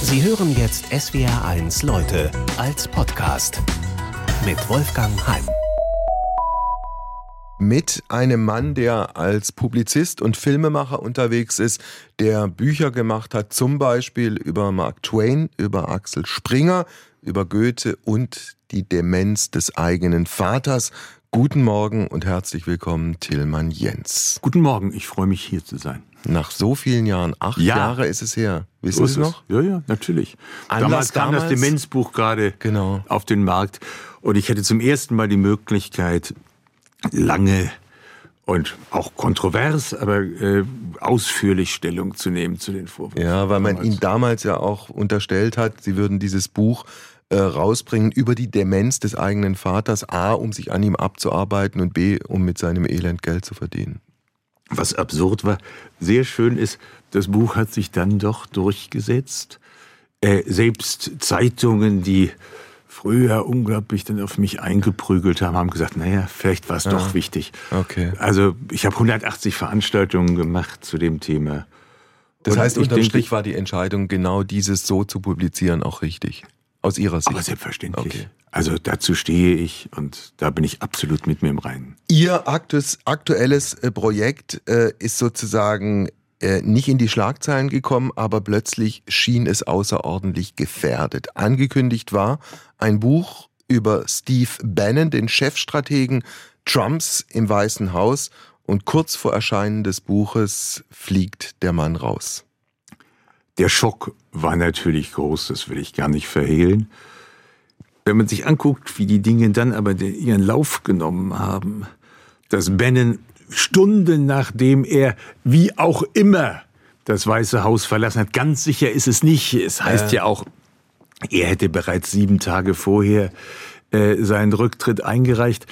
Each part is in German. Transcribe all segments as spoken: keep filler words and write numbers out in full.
Sie hören jetzt S W R eins Leute als Podcast mit Wolfgang Heim. Mit einem Mann, der als Publizist und Filmemacher unterwegs ist, der Bücher gemacht hat, zum Beispiel über Mark Twain, über Axel Springer, über Goethe und die Demenz des eigenen Vaters. Guten Morgen und herzlich willkommen, Tilman Jens. Guten Morgen, ich freue mich, hier zu sein. Nach so vielen Jahren, acht ja. Jahre ist es her. Wissen So Sie es noch? Ja, ja, natürlich. Anlass damals kam damals? das Demenzbuch gerade Genau. auf den Markt und ich hatte zum ersten Mal die Möglichkeit, lange und auch kontrovers, aber äh, ausführlich Stellung zu nehmen zu den Vorwürfen. Ja, weil man damals. Ihnen damals ja auch unterstellt hat, Sie würden dieses Buch äh, rausbringen über die Demenz des eigenen Vaters, A, um sich an ihm abzuarbeiten und B, um mit seinem Elend Geld zu verdienen. Was absurd war. Sehr schön ist, das Buch hat sich dann doch durchgesetzt. Äh, selbst Zeitungen, die früher unglaublich dann auf mich eingeprügelt haben, haben gesagt, naja, vielleicht war es Ah, doch wichtig. Okay. Also ich habe hundertachtzig Veranstaltungen gemacht zu dem Thema. Das Und heißt, ich unterm denke, Strich war die Entscheidung, genau dieses so zu publizieren, auch richtig. Aus Ihrer Sicht. Aber selbstverständlich. Okay. Also dazu stehe ich und da bin ich absolut mit mir im Reinen. Ihr aktus, aktuelles äh, Projekt äh, ist sozusagen äh, nicht in die Schlagzeilen gekommen, aber plötzlich schien es außerordentlich gefährdet. Angekündigt war ein Buch über Steve Bannon, den Chefstrategen Trumps im Weißen Haus, und kurz vor Erscheinen des Buches fliegt der Mann raus. Der Schock war natürlich groß, das will ich gar nicht verhehlen. Wenn man sich anguckt, wie die Dinge dann aber ihren Lauf genommen haben, dass Bannon Stunden nachdem er, wie auch immer, das Weiße Haus verlassen hat, ganz sicher ist es nicht. Es heißt äh. ja auch, er hätte bereits sieben Tage vorher äh, seinen Rücktritt eingereicht.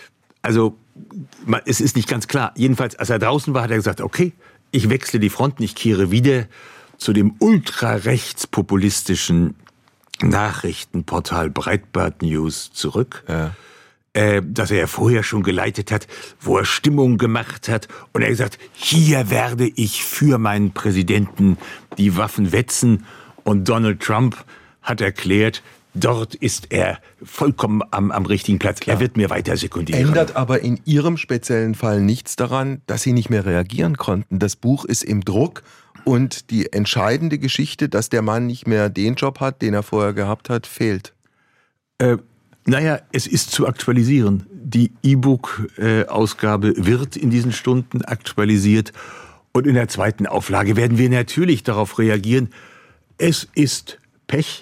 Also man, es ist nicht ganz klar. Jedenfalls, als er draußen war, hat er gesagt, okay, ich wechsle die Fronten, ich kehre wieder zu dem ultrarechtspopulistischen Nachrichtenportal Breitbart News zurück, Ja. äh, das er ja vorher schon geleitet hat, wo er Stimmung gemacht hat. Und er hat gesagt, hier werde ich für meinen Präsidenten die Waffen wetzen. Und Donald Trump hat erklärt, dort ist er vollkommen am, am richtigen Platz. Klar. Er wird mir weiter sekundieren. Ändert aber in Ihrem speziellen Fall nichts daran, dass Sie nicht mehr reagieren konnten. Das Buch ist im Druck. Und die entscheidende Geschichte, dass der Mann nicht mehr den Job hat, den er vorher gehabt hat, fehlt. Äh, naja, es ist zu aktualisieren. Die E-Book-Ausgabe wird in diesen Stunden aktualisiert. Und in der zweiten Auflage werden wir natürlich darauf reagieren. Es ist Pech,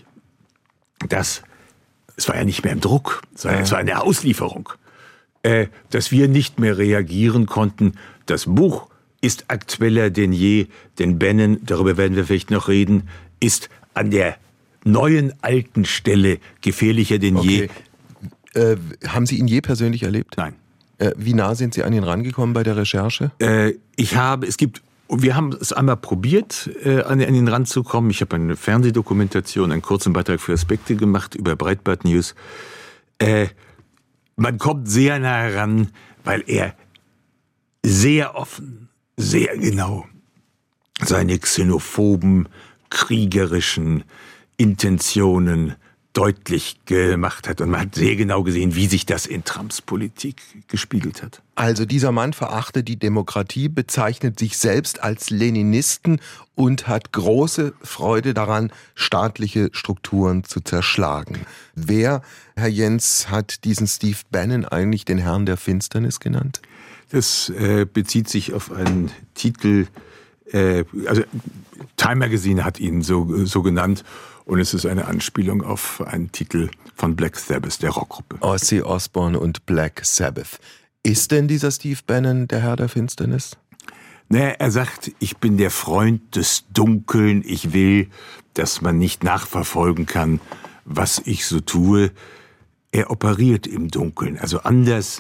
dass, es war ja nicht mehr im Druck, sondern es war eine Auslieferung, äh, dass wir nicht mehr reagieren konnten. Das Buch ist aktueller denn je, denn Bannon, darüber werden wir vielleicht noch reden, ist an der neuen alten Stelle gefährlicher denn Okay. je. Äh, haben Sie ihn je persönlich erlebt? Nein. Äh, wie nah sind Sie an ihn rangekommen bei der Recherche? Äh, ich habe, es gibt, wir haben es einmal probiert, äh, an, an ihn ranzukommen. Ich habe eine Fernsehdokumentation, einen kurzen Beitrag für Aspekte gemacht über Breitbart News. Äh, man kommt sehr nah ran, weil er sehr offen, sehr genau seine xenophoben, kriegerischen Intentionen deutlich gemacht hat. Und man hat sehr genau gesehen, wie sich das in Trumps Politik gespiegelt hat. Also dieser Mann verachtet die Demokratie, bezeichnet sich selbst als Leninisten und hat große Freude daran, staatliche Strukturen zu zerschlagen. Wer, Herr Jens, hat diesen Steve Bannon eigentlich den Herrn der Finsternis genannt? Das äh, bezieht sich auf einen Titel, äh, also Time Magazine hat ihn so, so genannt, und es ist eine Anspielung auf einen Titel von Black Sabbath, der Rockgruppe. Ozzy Osbourne und Black Sabbath. Ist denn dieser Steve Bannon der Herr der Finsternis? Naja, er sagt, ich bin der Freund des Dunkeln, ich will, dass man nicht nachverfolgen kann, was ich so tue. Er operiert im Dunkeln, also anders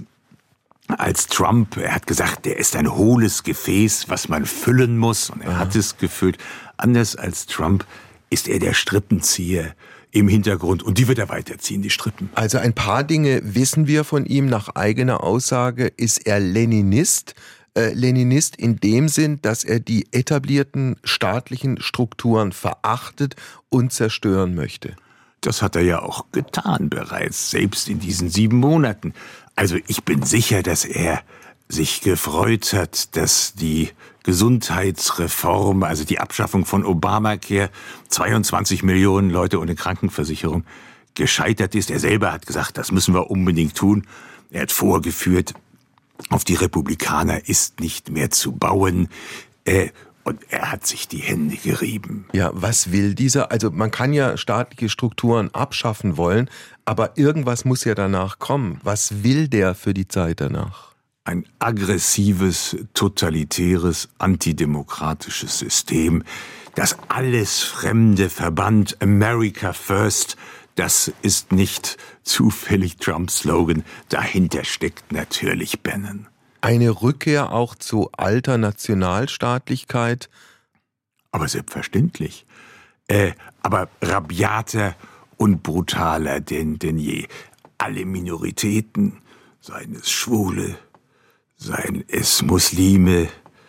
als Trump. Er hat gesagt, er ist ein hohles Gefäß, was man füllen muss, und er Aha. hat es gefüllt. Anders als Trump ist er der Strippenzieher im Hintergrund, und die wird er weiterziehen, die Strippen. Also ein paar Dinge wissen wir von ihm. Nach eigener Aussage ist er Leninist. äh, Leninist in dem Sinn, dass er die etablierten staatlichen Strukturen verachtet und zerstören möchte. Das hat er ja auch getan bereits, selbst in diesen sieben Monaten. Also ich bin sicher, dass er sich gefreut hat, dass die Gesundheitsreform, also die Abschaffung von Obamacare, zweiundzwanzig Millionen Leute ohne Krankenversicherung, gescheitert ist. Er selber hat gesagt, das müssen wir unbedingt tun. Er hat vorgeführt, auf die Republikaner ist nicht mehr zu bauen. Äh, und er hat sich die Hände gerieben. Ja, was will dieser? Also man kann ja staatliche Strukturen abschaffen wollen, aber irgendwas muss ja danach kommen. Was will der für die Zeit danach? Ein aggressives, totalitäres, antidemokratisches System, das alles Fremde verbannt. America first, das ist nicht zufällig Trumps Slogan. Dahinter steckt natürlich Bannon. Eine Rückkehr auch zu alter Nationalstaatlichkeit? Aber selbstverständlich. Äh, aber rabiater und brutaler denn, denn je. Alle Minoritäten, seien es Schwule, seien es Muslime,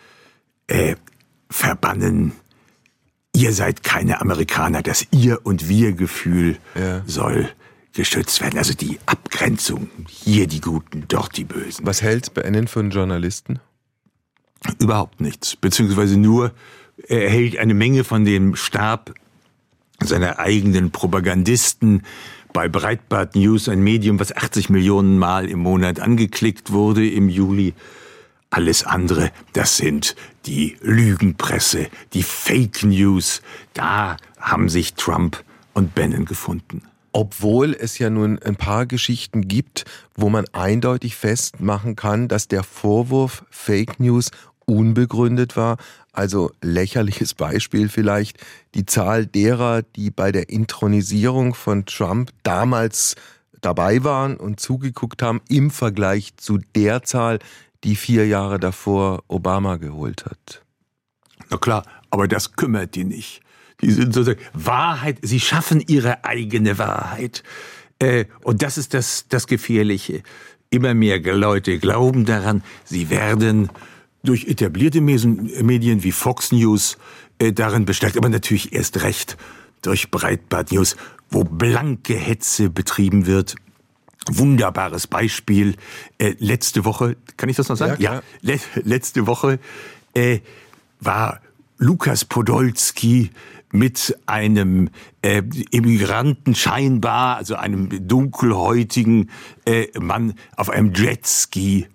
äh, verbannen. Ihr seid keine Amerikaner. Das Ihr- und Wir-Gefühl ja. soll geschützt werden. Also die Abgrenzung. Hier die Guten, dort die Bösen. Was hält Bannon für einen Journalisten? Überhaupt nichts. Beziehungsweise nur, er hält eine Menge von dem Stab seiner eigenen Propagandisten bei Breitbart News, ein Medium, was achtzig Millionen Mal im Monat angeklickt wurde im Juli. Alles andere, das sind die Lügenpresse, die Fake News. Da haben sich Trump und Bannon gefunden. Obwohl es ja nun ein paar Geschichten gibt, wo man eindeutig festmachen kann, dass der Vorwurf Fake News unbegründet war. Also lächerliches Beispiel vielleicht, die Zahl derer, die bei der Inthronisierung von Trump damals dabei waren und zugeguckt haben, im Vergleich zu der Zahl, die vier Jahre davor Obama geholt hat. Na klar, aber das kümmert die nicht. Die sind sozusagen Wahrheit, sie schaffen ihre eigene Wahrheit. Äh, und das ist das, das Gefährliche. Immer mehr Leute glauben daran, sie werden durch etablierte Medien wie Fox News äh, darin bestärkt, aber natürlich erst recht durch Breitbart News, wo blanke Hetze betrieben wird. Wunderbares Beispiel. Äh, letzte Woche, kann ich das noch sagen? Ja, ja le- letzte Woche äh, war Lukas Podolski mit einem äh, Immigranten scheinbar, also einem dunkelhäutigen äh, Mann auf einem Jetski.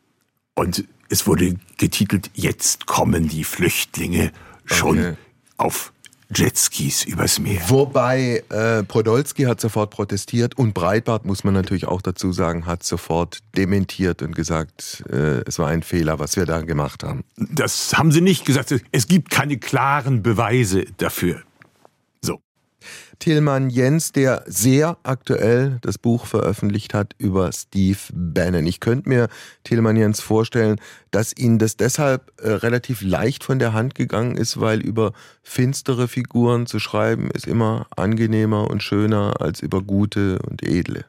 Und es wurde getitelt, jetzt kommen die Flüchtlinge schon okay. auf Jetskis übers Meer. Wobei äh, Podolski hat sofort protestiert und Breitbart, muss man natürlich auch dazu sagen, hat sofort dementiert und gesagt, äh, es war ein Fehler, was wir da gemacht haben. Das haben sie nicht gesagt. Es gibt keine klaren Beweise dafür. So. Tilman Jens, der sehr aktuell das Buch veröffentlicht hat über Steve Bannon. Ich könnte mir, Tilman Jens, vorstellen, dass Ihnen das deshalb äh, relativ leicht von der Hand gegangen ist, weil über finstere Figuren zu schreiben ist immer angenehmer und schöner als über gute und edle.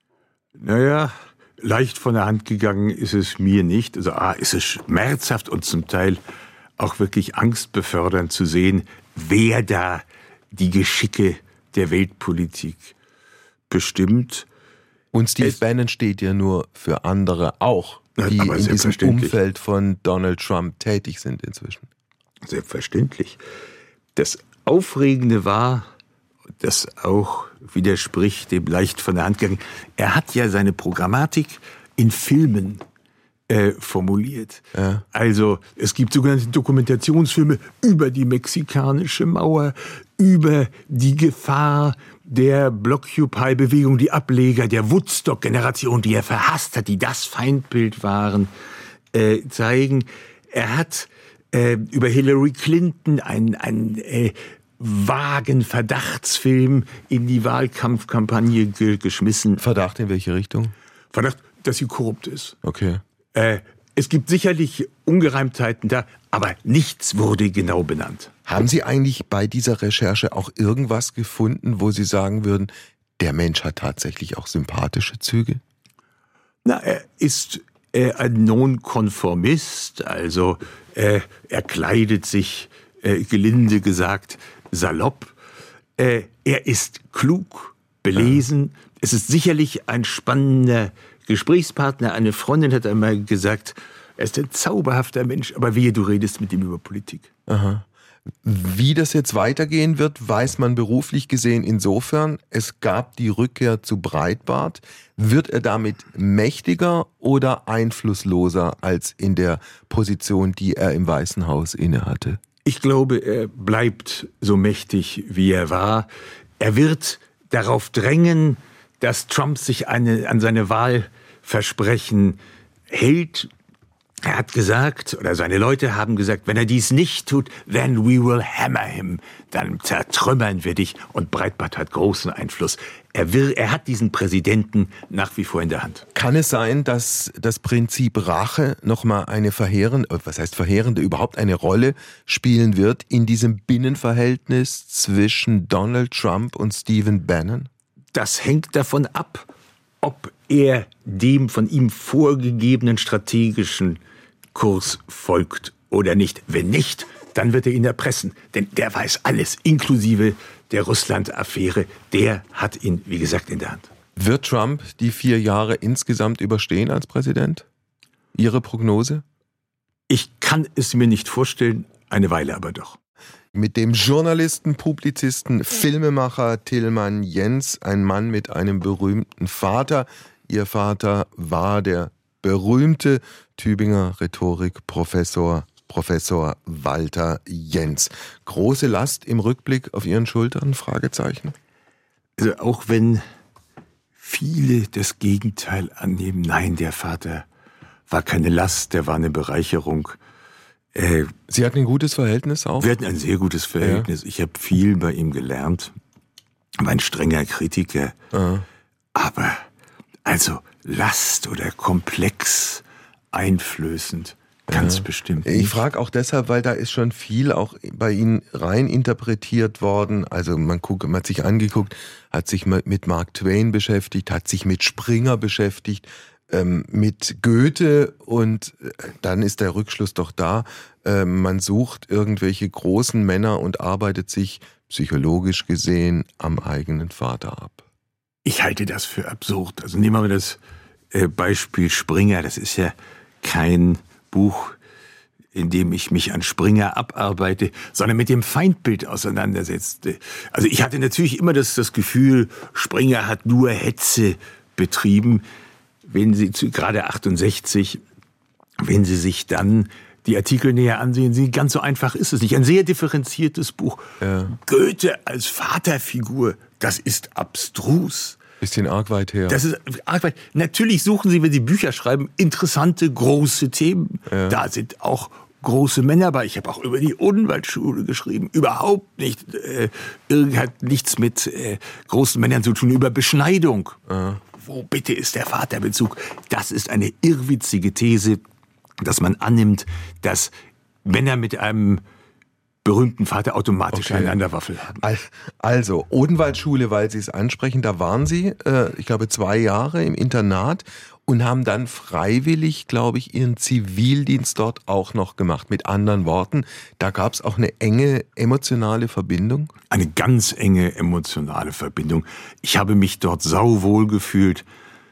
Naja, leicht von der Hand gegangen ist es mir nicht. Also A, ist es schmerzhaft und zum Teil auch wirklich angstbefördernd zu sehen, wer da die Geschicke der Weltpolitik bestimmt. Und Steve es, Bannon steht ja nur für andere auch, die in diesem Umfeld von Donald Trump tätig sind inzwischen. Selbstverständlich. Das Aufregende war, das auch widerspricht dem leicht von der Hand gegangen, er hat ja seine Programmatik in Filmen äh, formuliert. Ja. Also es gibt sogenannte Dokumentationsfilme über die mexikanische Mauer, über die Gefahr der Blockupy-Bewegung, die Ableger der Woodstock-Generation, die er verhasst hat, die das Feindbild waren, äh, zeigen. Er hat äh, über Hillary Clinton einen, einen äh, vagen Verdachtsfilm in die Wahlkampfkampagne ge- geschmissen. Verdacht in welche Richtung? Verdacht, dass sie korrupt ist. Okay. Äh, es gibt sicherlich Ungereimtheiten da, aber nichts wurde genau benannt. Haben Sie eigentlich bei dieser Recherche auch irgendwas gefunden, wo Sie sagen würden, der Mensch hat tatsächlich auch sympathische Züge? Na, er ist äh, ein Nonkonformist, also äh, er kleidet sich, äh, gelinde gesagt, salopp. Äh, er ist klug, belesen. Ja. Es ist sicherlich ein spannender Gesprächspartner. Eine Freundin hat einmal gesagt, er ist ein zauberhafter Mensch, aber wehe, du redest mit ihm über Politik. Aha. Wie das jetzt weitergehen wird, weiß man beruflich gesehen insofern, es gab die Rückkehr zu Breitbart. Wird er damit mächtiger oder einflussloser als in der Position, die er im Weißen Haus innehatte? Ich glaube, er bleibt so mächtig, wie er war. Er wird darauf drängen, dass Trump sich eine, an seine Wahlversprechen hält. Er hat gesagt, oder seine Leute haben gesagt, wenn er dies nicht tut, then we will hammer him. Dann zertrümmern wir dich. Und Breitbart hat großen Einfluss. Er, will, er hat diesen Präsidenten nach wie vor in der Hand. Kann es sein, dass das Prinzip Rache nochmal eine verheerende, was heißt verheerende, überhaupt eine Rolle spielen wird in diesem Binnenverhältnis zwischen Donald Trump und Stephen Bannon? Das hängt davon ab, ob er dem von ihm vorgegebenen strategischen Kurs folgt oder nicht. Wenn nicht, dann wird er ihn erpressen. Denn der weiß alles, inklusive der Russland-Affäre. Der hat ihn, wie gesagt, in der Hand. Wird Trump die vier Jahre insgesamt überstehen als Präsident? Ihre Prognose? Ich kann es mir nicht vorstellen, eine Weile aber doch. Mit dem Journalisten, Publizisten, Filmemacher Tilman Jens, ein Mann mit einem berühmten Vater. Ihr Vater war der berühmte Tübinger Rhetorikprofessor Professor Walter Jens. Große Last im Rückblick auf Ihren Schultern? Fragezeichen. Also auch wenn viele das Gegenteil annehmen, nein, der Vater war keine Last, der war eine Bereicherung. Äh, Sie hatten ein gutes Verhältnis auch? Wir hatten ein sehr gutes Verhältnis. Ja. Ich habe viel bei ihm gelernt. Er war ein strenger Kritiker. Aha. Aber also Last oder komplex, einflößend, ganz ja. bestimmt nicht. Ich frage auch deshalb, weil da ist schon viel auch bei Ihnen rein interpretiert worden. Also man, guck, man hat sich angeguckt, hat sich mit Mark Twain beschäftigt, hat sich mit Springer beschäftigt, ähm, mit Goethe und dann ist der Rückschluss doch da. Äh, man sucht irgendwelche großen Männer und arbeitet sich psychologisch gesehen am eigenen Vater ab. Ich halte das für absurd. Also nehmen wir das äh, Beispiel Springer. Das ist ja kein Buch, in dem ich mich an Springer abarbeite, sondern mit dem Feindbild auseinandersetzte. Also ich hatte natürlich immer das, das Gefühl, Springer hat nur Hetze betrieben. Wenn Sie, gerade achtundsechzig, wenn Sie sich dann die Artikel näher ansehen, Sie, ganz so einfach ist es nicht. Ein sehr differenziertes Buch. Ja. Goethe als Vaterfigur, das ist abstrus. Bisschen arg weit her. Das ist arg weit. Natürlich suchen Sie, wenn Sie Bücher schreiben, interessante, große Themen. Ja. Da sind auch große Männer bei. Ich habe auch über die Odenwaldschule geschrieben. Überhaupt nicht. Äh, hat nichts mit äh, großen Männern zu tun. Über Beschneidung. Ja. Wo bitte ist der Vaterbezug? Das ist eine irrwitzige These, dass man annimmt, dass Männer mit einem berühmten Vater automatisch okay. eine Waffel haben. Also, Odenwaldschule, weil Sie es ansprechen, da waren Sie, äh, ich glaube, zwei Jahre im Internat und haben dann freiwillig, glaube ich, Ihren Zivildienst dort auch noch gemacht. Mit anderen Worten, da gab es auch eine enge emotionale Verbindung? Eine ganz enge emotionale Verbindung. Ich habe mich dort sauwohl gefühlt.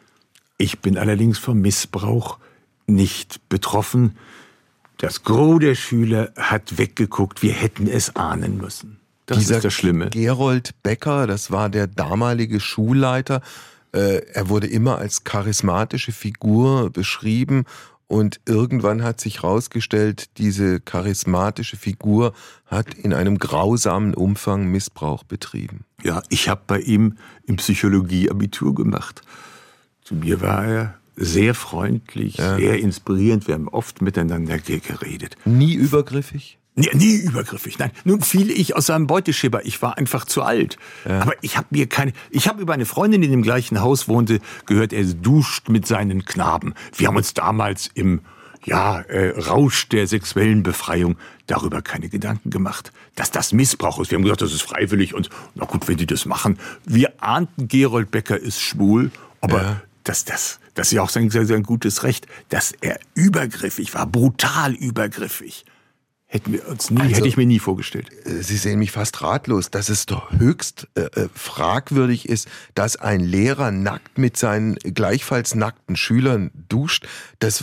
Ich bin allerdings vom Missbrauch nicht betroffen. Das Gros der Schüler hat weggeguckt, wir hätten es ahnen müssen. Das Dieser ist das Schlimme. Gerold Becker, das war der damalige Schulleiter. Äh, er wurde immer als charismatische Figur beschrieben und irgendwann hat sich herausgestellt, diese charismatische Figur hat in einem grausamen Umfang Missbrauch betrieben. Ja, ich habe bei ihm in Psychologie Abitur gemacht. Zu mir war er sehr freundlich, ja. sehr inspirierend. Wir haben oft miteinander geredet. Nie übergriffig? Nie, nie übergriffig, nein. Nun fiel ich aus seinem Beuteschema. Ich war einfach zu alt. Ja. Aber ich habe mir keine. Ich habe über eine Freundin, die in dem gleichen Haus wohnte, gehört, er duscht mit seinen Knaben. Wir haben uns damals im ja, äh, Rausch der sexuellen Befreiung darüber keine Gedanken gemacht, dass das Missbrauch ist. Wir haben gesagt, das ist freiwillig und na gut, wenn die das machen. Wir ahnten, Gerold Becker ist schwul. Aber ja. dass das, das ist ja auch sein, sein gutes Recht, dass er übergriffig war, brutal übergriffig. Hätten wir uns nie, also, hätte ich mir nie vorgestellt. Sie sehen mich fast ratlos, dass es doch höchst äh, fragwürdig ist, dass ein Lehrer nackt mit seinen gleichfalls nackten Schülern duscht. Das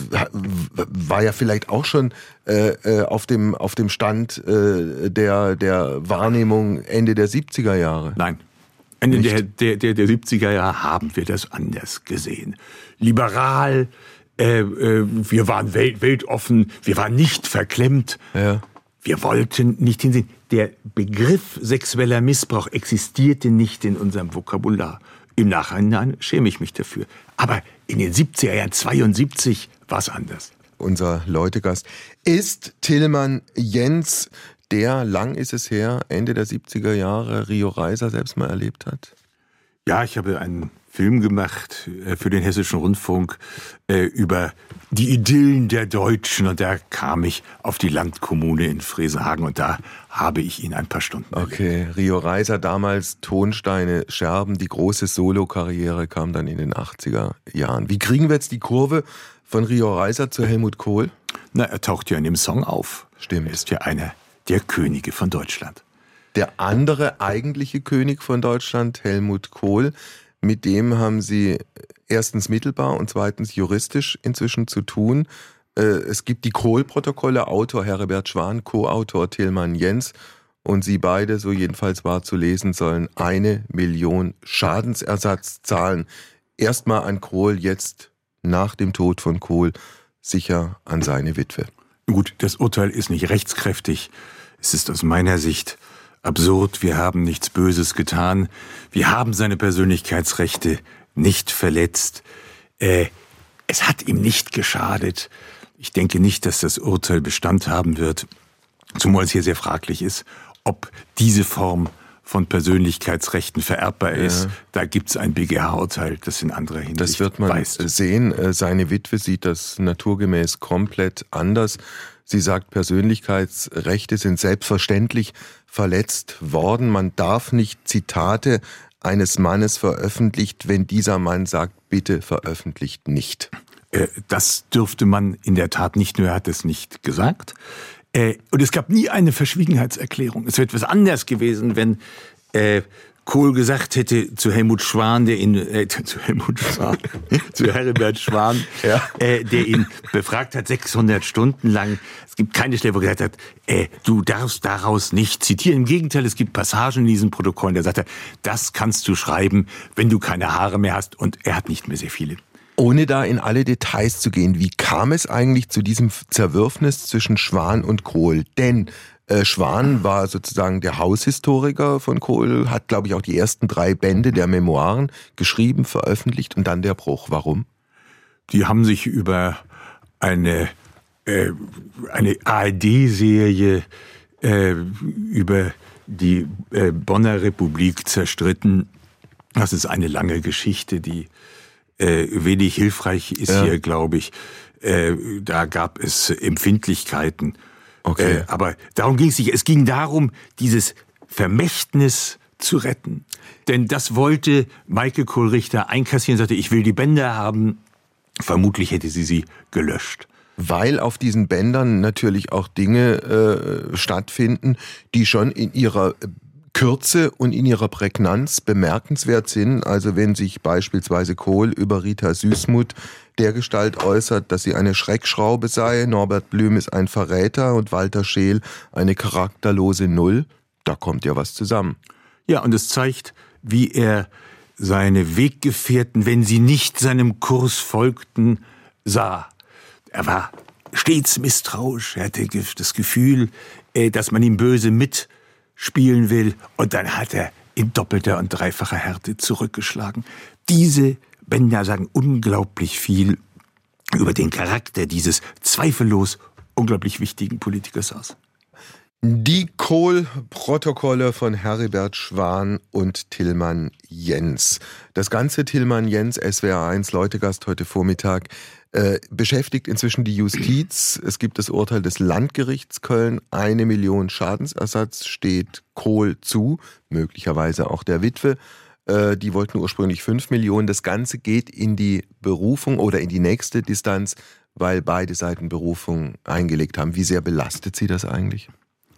war ja vielleicht auch schon äh, auf dem auf dem Stand äh, der der Wahrnehmung Ende der siebziger Jahre. Nein. Ende der, der, der, der siebziger Jahre haben wir das anders gesehen. Liberal, Äh, äh, wir waren welt, weltoffen, wir waren nicht verklemmt, ja. Wir wollten nicht hinsehen. Der Begriff sexueller Missbrauch existierte nicht in unserem Vokabular. Im Nachhinein schäme ich mich dafür. Aber in den siebziger Jahren, zweiundsiebzig, war es anders. Unser Leutegast ist Tillmann Jens, der, lang ist es her, Ende der siebziger Jahre Rio Reiser selbst mal erlebt hat. Ja, ich habe einen Film gemacht für den Hessischen Rundfunk äh, über die Idyllen der Deutschen, und da kam ich auf die Landkommune in Fresenhagen und da habe ich ihn ein paar Stunden erlebt. Okay, Rio Reiser damals, Tonsteine, Scherben, die große Solo-Karriere kam dann in den achtziger Jahren. Wie kriegen wir jetzt die Kurve von Rio Reiser zu Helmut Kohl? Na, er taucht ja in dem Song auf. Stimmt. Er ist ja einer der Könige von Deutschland. Der andere eigentliche König von Deutschland, Helmut Kohl, mit dem haben Sie erstens mittelbar und zweitens juristisch inzwischen zu tun. Es gibt die Kohl-Protokolle, Autor Heribert Schwan, Co-Autor Tillmann Jens, und Sie beide, so jedenfalls war zu lesen, sollen eine Million Schadensersatz zahlen. Erstmal an Kohl, jetzt nach dem Tod von Kohl sicher an seine Witwe. Gut, das Urteil ist nicht rechtskräftig. Es ist aus meiner Sicht absurd, wir haben nichts Böses getan, wir haben seine Persönlichkeitsrechte nicht verletzt, äh, es hat ihm nicht geschadet. Ich denke nicht, dass das Urteil Bestand haben wird, zumal es hier sehr fraglich ist, ob diese Form von Persönlichkeitsrechten vererbbar ist. Ja. Da gibt es ein B G H-Urteil, das in anderer Hinsicht Das wird man weist. sehen. Seine Witwe sieht das naturgemäß komplett anders. Sie sagt, Persönlichkeitsrechte sind selbstverständlich verletzt worden. Man darf nicht Zitate eines Mannes veröffentlicht, wenn dieser Mann sagt, bitte veröffentlicht nicht. Das dürfte man in der Tat nicht, nur er hat es nicht gesagt. Und es gab nie eine Verschwiegenheitserklärung. Es wäre etwas anders gewesen, wenn äh, Kohl gesagt hätte zu Helmut Schwan, der ihn äh, zu Helmut Schwan, zu Heribert Schwan, ja. äh, der ihn befragt hat, sechshundert Stunden lang. Es gibt keine Stelle, wo er gesagt hat, äh, du darfst daraus nicht zitieren. Im Gegenteil, es gibt Passagen in diesen Protokollen, da sagt er, das kannst du schreiben, wenn du keine Haare mehr hast. Und er hat nicht mehr sehr viele. Ohne da in alle Details zu gehen, wie kam es eigentlich zu diesem Zerwürfnis zwischen Schwan und Kohl? Denn äh, Schwan war sozusagen der Haushistoriker von Kohl, hat, glaube ich, auch die ersten drei Bände der Memoiren geschrieben, veröffentlicht, und dann der Bruch. Warum? Die haben sich über eine, äh, eine A R D-Serie äh, über die äh, Bonner Republik zerstritten. Das ist eine lange Geschichte, die Äh, wenig hilfreich ist ja. hier, glaube ich. Äh, da gab es Empfindlichkeiten. Okay. Äh, aber darum ging es nicht. Es ging darum, dieses Vermächtnis zu retten. Denn das wollte Maike Kohl-Richter einkassieren, sagte, ich will die Bänder haben. Vermutlich hätte sie sie gelöscht. Weil auf diesen Bändern natürlich auch Dinge äh, stattfinden, die schon in ihrer Kürze und in ihrer Prägnanz bemerkenswert sind. Also wenn sich beispielsweise Kohl über Rita Süßmuth dergestalt äußert, dass sie eine Schreckschraube sei, Norbert Blüm ist ein Verräter und Walter Scheel eine charakterlose Null, da kommt ja was zusammen. Ja, und es zeigt, wie er seine Weggefährten, wenn sie nicht seinem Kurs folgten, sah. Er war stets misstrauisch, er hatte das Gefühl, dass man ihm böse mit spielen will, und dann hat er in doppelter und dreifacher Härte zurückgeschlagen. Diese Bänder sagen unglaublich viel über den Charakter dieses zweifellos unglaublich wichtigen Politikers aus. Die Kohl-Protokolle von Heribert Schwan und Tillmann Jens. Das ganze Tillmann Jens, S W R eins, Leutegast heute Vormittag, äh, beschäftigt inzwischen die Justiz. Es gibt das Urteil des Landgerichts Köln. Eine Million Schadensersatz steht Kohl zu, möglicherweise auch der Witwe. Äh, die wollten ursprünglich fünf Millionen. Das Ganze geht in die Berufung oder in die nächste Distanz, weil beide Seiten Berufung eingelegt haben. Wie sehr belastet Sie das eigentlich?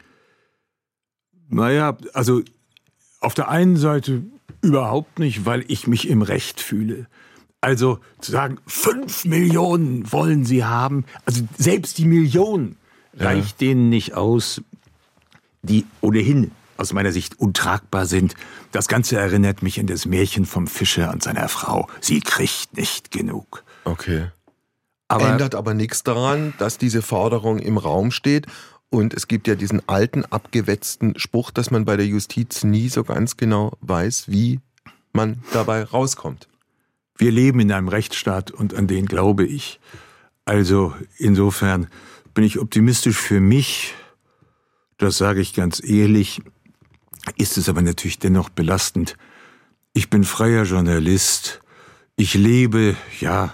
Naja, also auf der einen Seite überhaupt nicht, weil ich mich im Recht fühle. Also zu sagen, fünf Millionen wollen sie haben, also selbst die Million reicht ja. denen nicht aus, die ohnehin aus meiner Sicht untragbar sind. Das Ganze erinnert mich an das Märchen vom Fischer und seiner Frau. Sie kriegt nicht genug. Okay. Aber ändert aber nichts daran, dass diese Forderung im Raum steht. Und es gibt ja diesen alten, abgewetzten Spruch, dass man bei der Justiz nie so ganz genau weiß, wie man dabei rauskommt. Wir leben in einem Rechtsstaat und an den glaube ich. Also insofern bin ich optimistisch für mich. Das sage ich ganz ehrlich. Ist es aber natürlich dennoch belastend. Ich bin freier Journalist. Ich lebe, ja,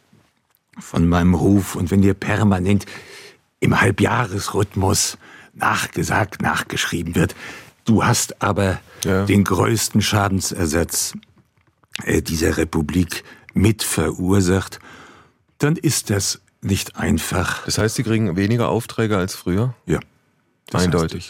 von meinem Ruf. Und wenn dir permanent im Halbjahresrhythmus nachgesagt, nachgeschrieben wird, du hast aber ja. den größten Schadensersatz äh, dieser Republik mit verursacht, dann ist das nicht einfach. Das heißt, Sie kriegen weniger Aufträge als früher? Ja. Eindeutig.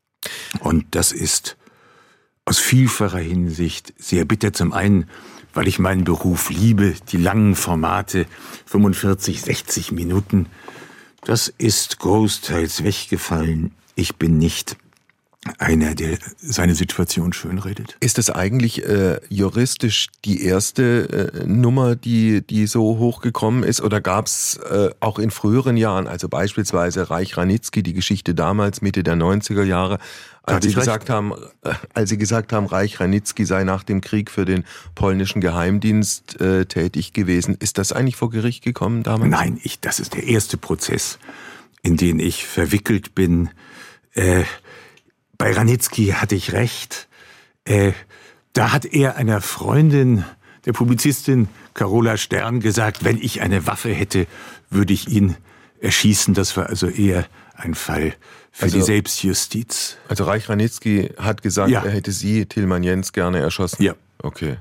Und das ist aus vielfacher Hinsicht sehr bitter. Zum einen, weil ich meinen Beruf liebe, die langen Formate, fünfundvierzig, sechzig Minuten, das ist großteils weggefallen. Ich bin nicht einer, der seine Situation schönredet. Ist das eigentlich äh, juristisch die erste äh, Nummer, die, die so hochgekommen ist? Oder gab es äh, auch in früheren Jahren, also beispielsweise Reich Ranitzky, die Geschichte damals, Mitte der neunziger Jahre, als sie, gesagt haben, äh, als sie gesagt haben, Reich Ranitzky sei nach dem Krieg für den polnischen Geheimdienst äh, tätig gewesen. Ist das eigentlich vor Gericht gekommen damals? Nein, ich, das ist der erste Prozess, in den ich verwickelt bin. Äh, Bei Ranitzky hatte ich recht. Äh, da hat er einer Freundin, der Publizistin Carola Stern, gesagt, wenn ich eine Waffe hätte, würde ich ihn erschießen. Das war also eher ein Fall für also, die Selbstjustiz. Also Reich Ranitzky hat gesagt, ja. er hätte Sie, Tilman Jens, gerne erschossen? Ja. Okay.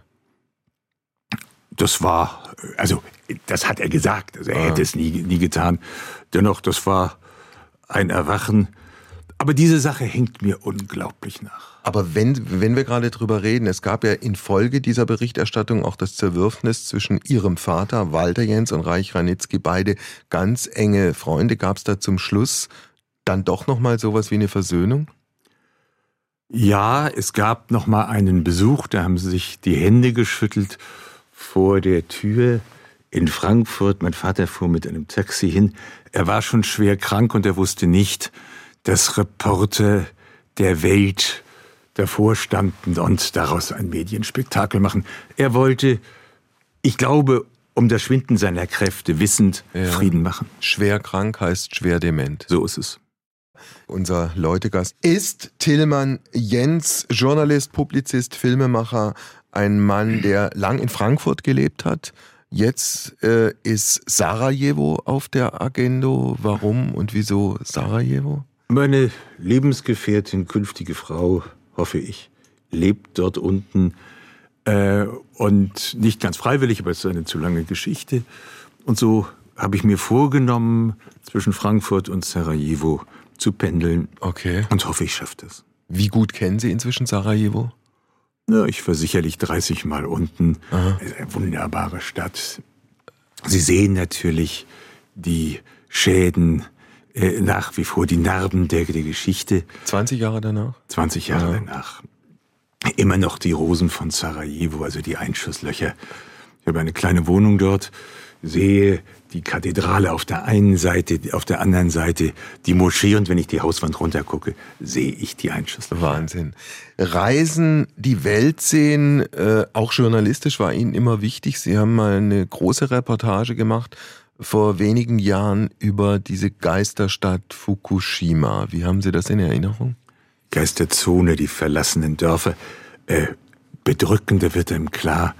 Das war, also das hat er gesagt. Also er ah. hätte es nie, nie getan. Dennoch, das war ein Erwachen. Aber diese Sache hängt mir unglaublich nach. Aber wenn, wenn wir gerade drüber reden, es gab ja infolge dieser Berichterstattung auch das Zerwürfnis zwischen Ihrem Vater, Walter Jens, und Reich Ranitzky, beide ganz enge Freunde. Gab es da zum Schluss dann doch nochmal sowas wie eine Versöhnung? Ja, es gab nochmal einen Besuch, da haben sie sich die Hände geschüttelt vor der Tür in Frankfurt. Mein Vater fuhr mit einem Taxi hin. Er war schon schwer krank und er wusste nicht, dass Reporter der Welt davor standen und daraus ein Medienspektakel machen. Er wollte, ich glaube, um das Schwinden seiner Kräfte wissend, ja. Frieden machen. Schwer krank heißt schwer dement. So ist es. Unser Leutegast ist Tilman Jens, Journalist, Publizist, Filmemacher, ein Mann, der lang in Frankfurt gelebt hat. Jetzt äh, ist Sarajevo auf der Agenda. Warum und wieso Sarajevo? Meine Lebensgefährtin, künftige Frau, hoffe ich, lebt dort unten äh, und nicht ganz freiwillig, aber es ist eine zu lange Geschichte. Und so habe ich mir vorgenommen, zwischen Frankfurt und Sarajevo zu pendeln. Okay. Und hoffe, ich schaffe das. Wie gut kennen Sie inzwischen Sarajevo? Na, ich war sicherlich dreißig Mal unten. Aha. Eine wunderbare Stadt. Sie sehen natürlich die Schäden, Äh, nach wie vor die Narben der, der Geschichte. zwanzig Jahre danach? zwanzig Jahre ja. danach. Immer noch die Rosen von Sarajevo, also die Einschusslöcher. Ich habe eine kleine Wohnung dort, sehe die Kathedrale auf der einen Seite, auf der anderen Seite die Moschee, und wenn ich die Hauswand runtergucke, sehe ich die Einschusslöcher. Wahnsinn. Reisen, die Welt sehen, äh, auch journalistisch war Ihnen immer wichtig. Sie haben mal eine große Reportage gemacht vor wenigen Jahren über diese Geisterstadt Fukushima. Wie haben Sie das in Erinnerung? Geisterzone, die verlassenen Dörfer. Äh, bedrückender wird einem klar,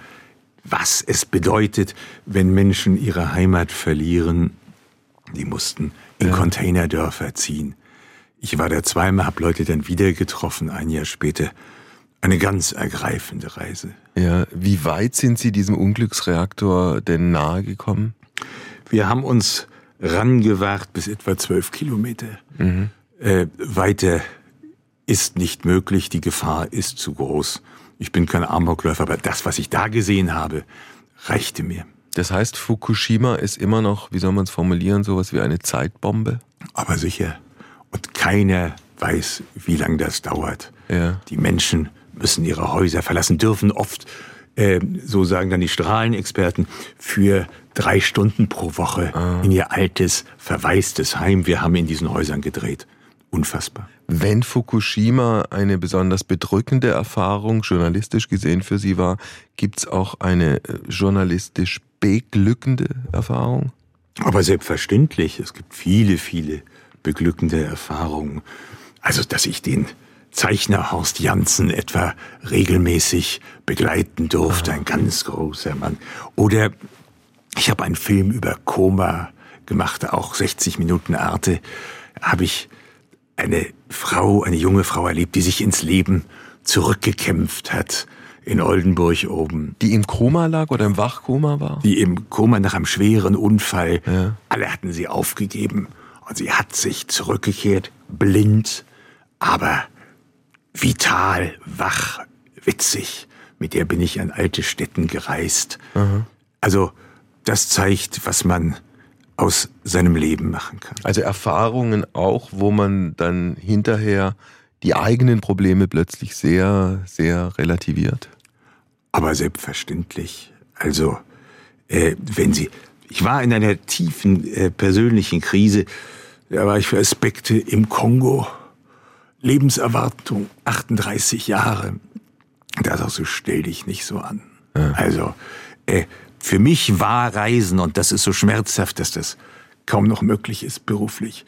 was es bedeutet, wenn Menschen ihre Heimat verlieren. Die mussten in ja. Containerdörfer ziehen. Ich war da zweimal, habe Leute dann wieder getroffen, ein Jahr später. Eine ganz ergreifende Reise. Ja, wie weit sind Sie diesem Unglücksreaktor denn nahe gekommen? Wir haben uns rangewagt bis etwa zwölf Kilometer. Mhm. Äh, weiter ist nicht möglich, die Gefahr ist zu groß. Ich bin kein Amokläufer, aber das, was ich da gesehen habe, reichte mir. Das heißt, Fukushima ist immer noch, wie soll man es formulieren, sowas wie eine Zeitbombe? Aber sicher. Und keiner weiß, wie lange das dauert. Ja. Die Menschen müssen ihre Häuser verlassen, dürfen oft, äh, so sagen dann die Strahlenexperten, für drei Stunden pro Woche ah. in ihr altes, verwaistes Heim. Wir haben in diesen Häusern gedreht. Unfassbar. Wenn Fukushima eine besonders bedrückende Erfahrung, journalistisch gesehen für Sie war, gibt es auch eine journalistisch beglückende Erfahrung? Aber selbstverständlich. Es gibt viele, viele beglückende Erfahrungen. Also, dass ich den Zeichner Horst Janssen etwa regelmäßig begleiten durfte, ein ganz großer Mann. Oder ich habe einen Film über Koma gemacht, auch sechzig Minuten Arte, habe ich eine Frau, eine junge Frau erlebt, die sich ins Leben zurückgekämpft hat in Oldenburg oben. Die im Koma lag oder im Wachkoma war? Die im Koma nach einem schweren Unfall. Ja. Alle hatten sie aufgegeben und sie hat sich zurückgekehrt, blind, aber vital, wach, witzig. Mit der bin ich an alte Städten gereist. Aha. Also das zeigt, was man aus seinem Leben machen kann. Also Erfahrungen auch, wo man dann hinterher die eigenen Probleme plötzlich sehr, sehr relativiert. Aber selbstverständlich. Also, äh, wenn Sie... Ich war in einer tiefen äh, persönlichen Krise. Da war ich für Aspekte im Kongo. Lebenserwartung achtunddreißig Jahre. Da ist auch so, stell dich nicht so an. Ja. Also, äh, für mich war Reisen, und das ist so schmerzhaft, dass das kaum noch möglich ist beruflich,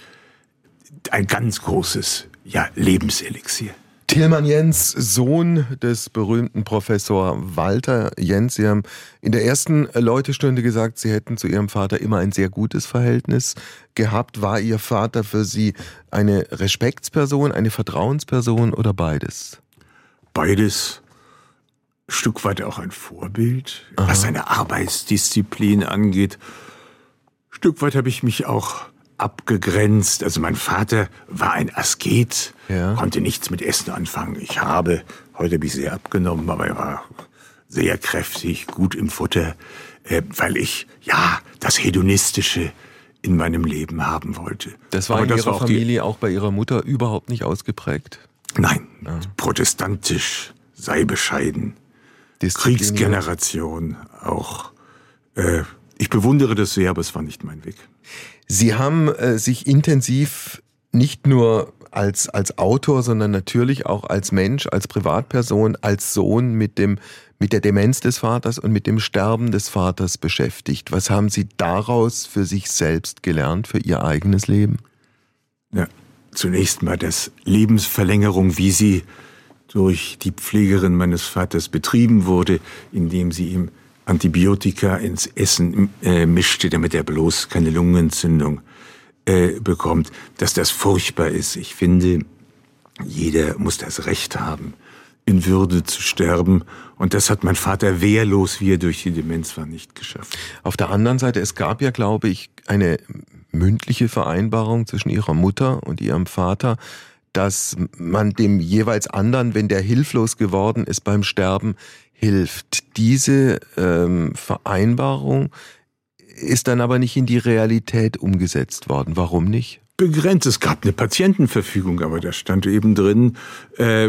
ein ganz großes, ja, Lebenselixier. Tilman Jens, Sohn des berühmten Professor Walter Jens. Sie haben in der ersten Läutestunde gesagt, Sie hätten zu Ihrem Vater immer ein sehr gutes Verhältnis gehabt. War Ihr Vater für Sie eine Respektsperson, eine Vertrauensperson oder beides? Beides. Ein Stück weit auch ein Vorbild, Aha. was seine Arbeitsdisziplin angeht. Ein Stück weit habe ich mich auch abgegrenzt. Also mein Vater war ein Asket, ja. konnte nichts mit Essen anfangen. Ich habe, heute habe ich sehr abgenommen, aber er war sehr kräftig, gut im Futter, äh, weil ich, ja, das Hedonistische in meinem Leben haben wollte. Das war aber in das Ihrer war auch Familie, die, auch bei Ihrer Mutter, überhaupt nicht ausgeprägt? Nein, ja. protestantisch, sei bescheiden. Kriegsgeneration auch. Äh, ich bewundere das sehr, aber es war nicht mein Weg. Sie haben äh, sich intensiv nicht nur als, als Autor, sondern natürlich auch als Mensch, als Privatperson, als Sohn mit dem, mit der Demenz des Vaters und mit dem Sterben des Vaters beschäftigt. Was haben Sie daraus für sich selbst gelernt, für Ihr eigenes Leben? Ja, zunächst mal, dass Lebensverlängerung, wie sie durch die Pflegerin meines Vaters betrieben wurde, indem sie ihm Antibiotika ins Essen äh, mischte, damit er bloß keine Lungenentzündung äh, bekommt, dass das furchtbar ist. Ich finde, jeder muss das Recht haben, in Würde zu sterben. Und das hat mein Vater wehrlos, wie er durch die Demenz war, nicht geschafft. Auf der anderen Seite, es gab ja, glaube ich, eine mündliche Vereinbarung zwischen Ihrer Mutter und Ihrem Vater, dass man dem jeweils anderen, wenn der hilflos geworden ist beim Sterben, hilft. Diese ähm, Vereinbarung ist dann aber nicht in die Realität umgesetzt worden. Warum nicht? Begrenzt. Es gab eine Patientenverfügung, aber da stand eben drin, äh,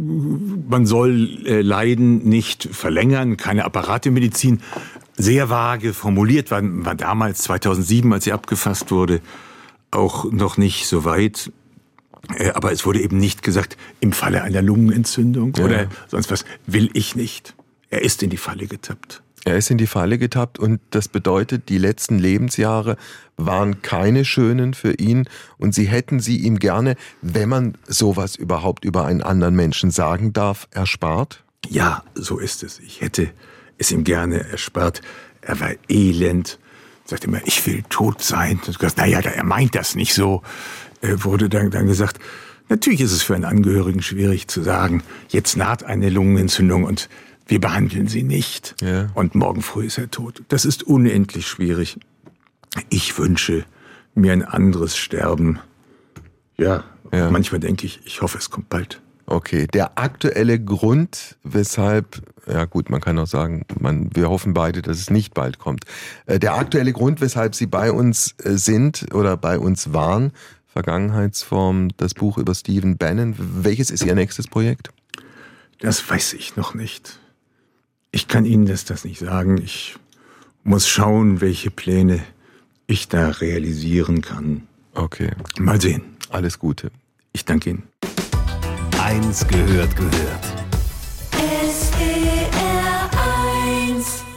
man soll äh, Leiden nicht verlängern, keine Apparatemedizin. Sehr vage formuliert, war, war damals zweitausendsieben, als sie abgefasst wurde, auch noch nicht so weit. Äh, aber es wurde eben nicht gesagt, im Falle einer Lungenentzündung ja. oder sonst was, will ich nicht. Er ist in die Falle getappt. Er ist in die Falle getappt und das bedeutet, die letzten Lebensjahre waren keine schönen für ihn und Sie hätten sie ihm gerne, wenn man sowas überhaupt über einen anderen Menschen sagen darf, erspart? Ja, so ist es. Ich hätte es ihm gerne erspart. Er war elend, sagte immer, ich will tot sein. Und du sagst, naja, er meint das nicht so. Er wurde dann, dann gesagt, Natürlich ist es für einen Angehörigen schwierig zu sagen, jetzt naht eine Lungenentzündung und wir behandeln sie nicht. Ja. Und morgen früh ist er tot. Das ist unendlich schwierig. Ich wünsche mir ein anderes Sterben. Ja, ja. Manchmal denke ich, ich hoffe, es kommt bald. Okay, der aktuelle Grund, weshalb, ja gut, man kann auch sagen, man, wir hoffen beide, dass es nicht bald kommt. Der aktuelle Grund, weshalb Sie bei uns sind oder bei uns waren, Vergangenheitsform, das Buch über Stephen Bannon. Welches ist Ihr nächstes Projekt? Das weiß ich noch nicht. Ich kann Ihnen das, das nicht sagen. Ich muss schauen, welche Pläne ich da realisieren kann. Okay. Mal sehen. Alles Gute. Ich danke Ihnen. Eins gehört gehört. S W R eins